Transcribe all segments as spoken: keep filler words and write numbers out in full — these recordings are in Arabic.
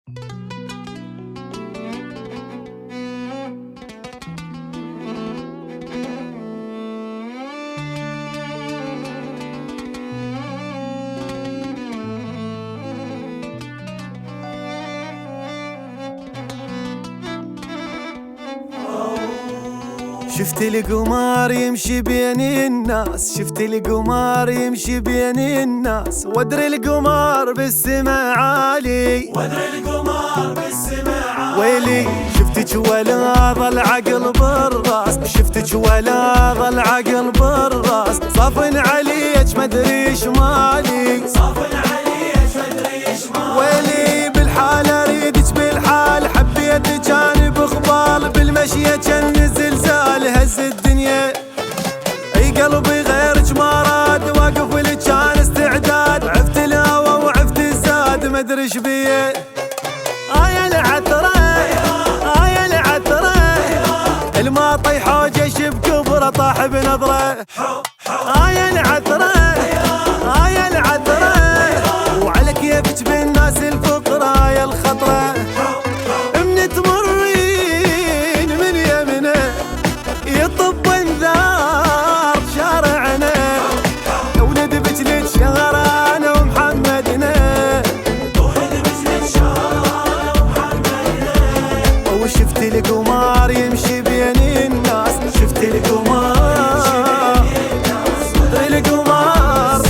شفت القمر يمشي بين الناس، شفت القمر يمشي بين الناس، وادري القمر بالسما عالي، وادري القمر بالسما عالي. ويلي شفتك ولا ظل عقل بالراس، شفتك ولا ظل عقل بالراس، صافن عليك مدري ايش مالي، صافن عليك مدري ايش مالي. ويلي بالحال اريدك بالحال، حبيتك انا بخبال، بالمشية كان زلزال هز الدنيا، اي قلبي غيرك ما راد، واقف لك كان استعداد، عفت الهوى وعفت الزاد مدري ايش بيه. آيا العترة آيا العترة الما طيحو جيش بكبره طاح بنظره، آيا العترة آيا العترة وعلى كيفك بالناس الفقرة يا الخطرة، من تمرين من يمنه يطب انذار شارعنا، وندبت لك شهرانه ومحمدنا، وندبت لك شهرانه ومحمدنا. وشفت القمر يمشي بين الناس، شفت القمر القمر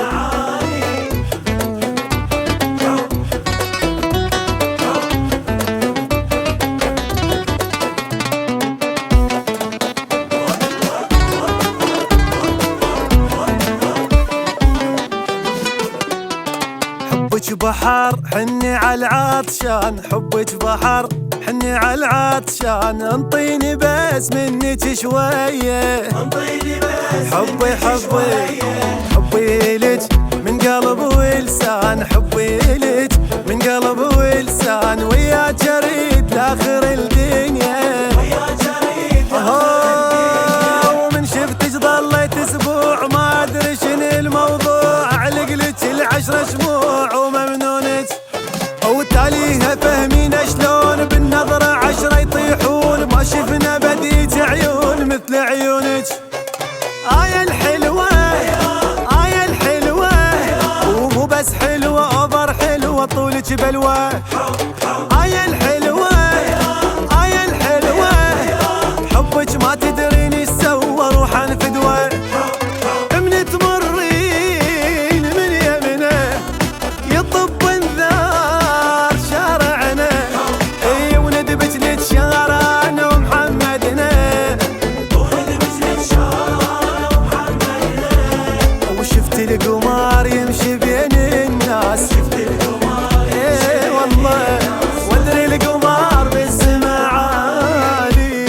حبك بحر حني على العطشان، حبك بحر حني على العطشان، انطيني بس منك شويه، انطيني بس حبي حبي حبي لك من قلب ولسان، حبي لك من قلب ولسان، وياك اريد لاخر الدنيا، وياك اريد ومن شفتك ضليت اسبوع ما ادري شنو الموضوع، علق لك العشرة شموع وممنونك، وتاليها فهمين شلون بالنظرة عشرة يطيحون، ما شفنا بديت عيون مثل عيونك. آيا الحلوة آيا الحلوة ومو بس حلوة اوفر حلوة طولك بلوى، آيا الحلوة آيا الحلوة حبك ما تدرين ايش سوى روحا فدوى، من تمرين من يمنه يطب انذار شارعنا، اي وندبت لك شهرانه ومحمدنا، وندبت لك شهرانه ومحمدنا. وشفت القمر يمشي بين الناس، شفت القمر اي والله وادري القمر بالسما عالي.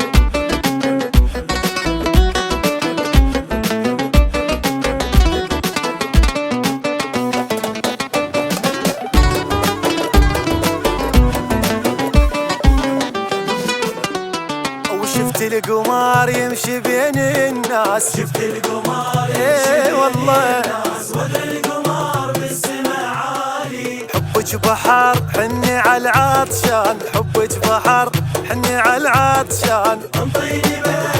وشفت القمر يمشي بين الناس، شفت القمر اي والله وادري القمر بالسما عالي. حبك بحر حني على العطشان، حبك بحر حني على العطشان، انطيني بس